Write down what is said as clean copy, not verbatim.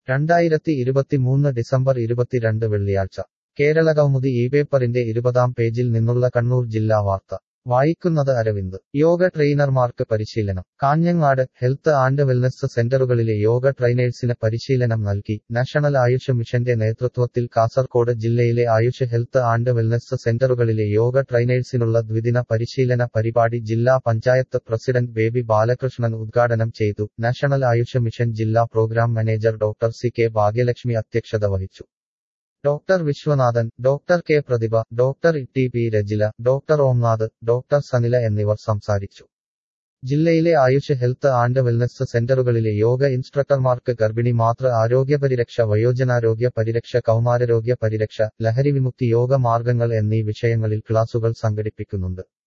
2023 December 22 വെള്ളിയാഴ്ച കേരളകൗമുദി പേപ്പറിന്റെ 20-ാം പേജിൽ നിന്നുള്ള കണ്ണൂർ ജില്ലാ വാർത്ത വായിക്കുന്നത് അരവിന്ദ് യോഗ ട്രെയിനർമാർക്ക് പരിശീലനം കാഞ്ഞങ്ങാട് ഹെൽത്ത് ആൻഡ് വെൽനസ് സെന്ററുകളിലെ യോഗ ട്രെയിനേഴ്സിന് പരിശീലനം നൽകി നാഷണൽ ആയുഷ് മിഷന്റെ നേതൃത്വത്തിൽ കാസർകോട് ജില്ലയിലെ ആയുഷ് ഹെൽത്ത് ആൻഡ് വെൽനസ് സെന്ററുകളിലെ യോഗ ട്രെയിനേഴ്സിനുള്ള ദ്വിദിന പരിശീലന പരിപാടി ജില്ലാ പഞ്ചായത്ത് പ്രസിഡന്റ് ബേബി ബാലകൃഷ്ണൻ ഉദ്ഘാടനം ചെയ്തു. നാഷണൽ ആയുഷ് മിഷൻ ജില്ലാ programme manager doctor C K Bhagyalakshmi അധ്യക്ഷത വഹിച്ചു. Doctor Viswanathan, doctor K Prathibha, doctor T P Rajila, doctor Omnath, doctor Sanila എന്നിവർ സംസാരിച്ചു. ജില്ലയിലെ ആയുഷ് ഹെൽത്ത് ആൻഡ് വെൽനസ് സെന്ററുകളിലെ യോഗ ഇൻസ്ട്രക്ടർമാർക്ക് ഗർഭിണി മാതൃ ആരോഗ്യപരിരക്ഷ, വയോജനാരോഗ്യ പരിരക്ഷ, കൗമാരരോഗ്യ പരിരക്ഷ, ലഹരിവിമുക്തി, യോഗ മാർഗങ്ങൾ എന്നീ വിഷയങ്ങളിൽ ക്ലാസുകൾ സംഘടിപ്പിക്കുന്നുണ്ട്.